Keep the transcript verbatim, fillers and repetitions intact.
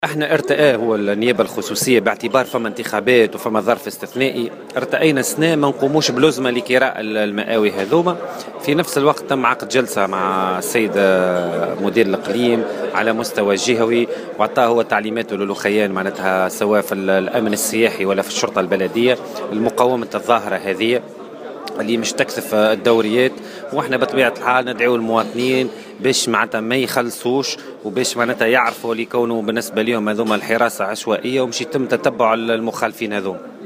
احنا ارتئاه هو النيابه الخصوصيه باعتبار فما انتخابات وفما ظرف استثنائي. ارتئينا سنه ما نقوموش بلزمه لكراء المآوي هذوما. في نفس الوقت تم عقد جلسه مع السيد مدير الاقليم على مستوى جهوي، وعطاه هو تعليماته للخيان معناتها سواء في الامن السياحي ولا في الشرطه البلديه المقاومه الظاهره هذه اللي مش تكثف الدوريات. واحنا بطبيعه الحال ندعو المواطنين باش معناتها ما يخلصوش، وباش معناتها يعرفوا اللي يكونوا بالنسبه لهم هذوما الحراسه عشوائيه، ومش يتم تتبع المخالفين هذوما.